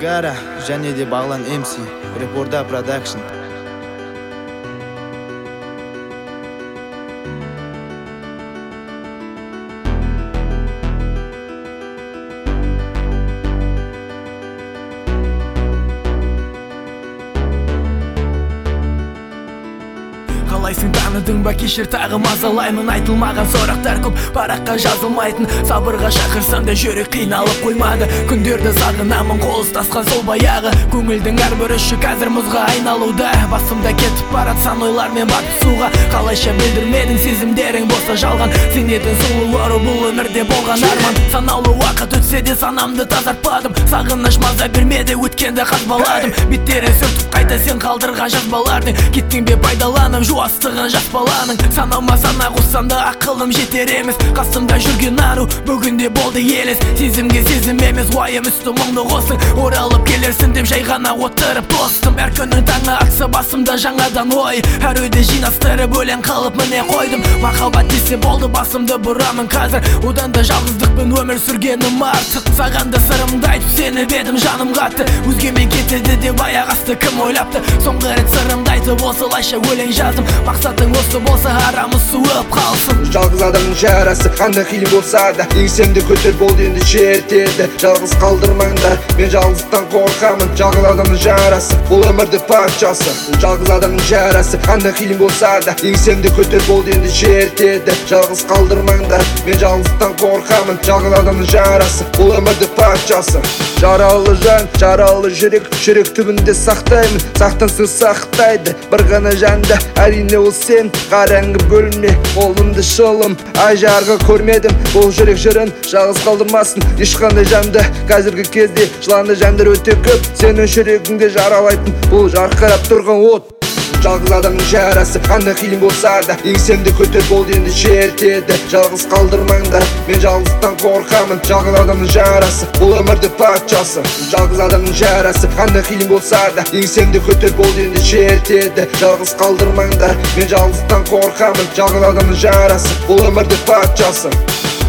Gara және де Бағлан MC, Репорда Production. Қалайсың, таныдың ба, кешір тағы мазалаймын. Айтылмаған сұрақтар көп, параққа жазылмайтын. Сабырға шақырсам да жүрек қиналып қоймады. Күндерді сағынамын, қол ұстасқан сол баяғы. Көңілдің әрбір ұшы қазір мұзға айналуда. Басымда кетіп барат сан ойлармен батып суға. Қалайша білдірмедің сезімдерің болса жалған. Сенетін сұлулары бұл өмірде болған арман. Санаулы уақыт өтсе де санамды тазартпадым. Сағыныш маза бермеді, өткенді қазбаладым. Беттерін сүртіп қайта сен қалдырған жазбалардың. Кеттің бе пайдаланып жуастығын жас баланың. Санама сана қоссам да ақылым жетер емес. Қасымда жүрген ару бүгінде болды елес. Сезімге сезім емес, уайым үсті мұңды қосын. Оралып келерсін деп жай ғана отырып тостым. Әр күннің таңы атса басымда жаңадан ой. Әр өйді жинастырып өлең қылып міне қойдым. Махаббат десе болды, басымды бұрамын қазір. Одан да жалғыздықпен өмір сүргенім артық. Саған да сырымды айтып сені бедім жаным қатты. Өзгемен кетеді деп аяқ асты кім ойлапты. Соңғы рет сырымды айтып осылайша өлең жаздым. Мақсатың осы болса арамыз суып қалсын. Жалғыз адамның жарасы қандай қиын болса да еңсемді көтер болды енді шертеді. Жалғыз қалдырмаңдар, мен жалғыздықтан қорқамын. Жалғыз адамның жарасы бұл өмірді патшасы. Жалғыз адамның жарасы қандай қиын болса да еңсемді көтер болды енді шертеді. Жалғыз қалдырмаңдар, мен жалғыздықтан қорқамын. Жалғыз адамның жарасы бұл өмірді патшасы. Жаралы жан, жаралы жүрек, жүрек түбінде сақтаймын. Сақтансың сақтайды бір ғана жанды, әрине ол сен. Қараңғы бөлме, қолымды шылым ай жарғы көрмедім. Бұл жүрек жырын жалғыз қалдырмасын ешқандай жанды. Қазіргі кезде жыланды жандар өте көп, сенің жүрегіңде жаралайтын бұл жарқырап тұрған от. Жалғыз адамның жарасы қандай қиын болса да еңсемді көтер болды енді шертеді. Жалғыз қалдырмаңдар, мен жалғыздықтан қорқамын. Жалғыз адамның жарасы бұл өмірді патшасы. Жалғыз адамның жарасы қандай қиын болса да еңсемді көтер болды енді шертеді. Жалғыз қалдырмаңдар, мен жалғыздықтан қорқамын. Жалғыз адамның жарасы бұл өмірді патшасы.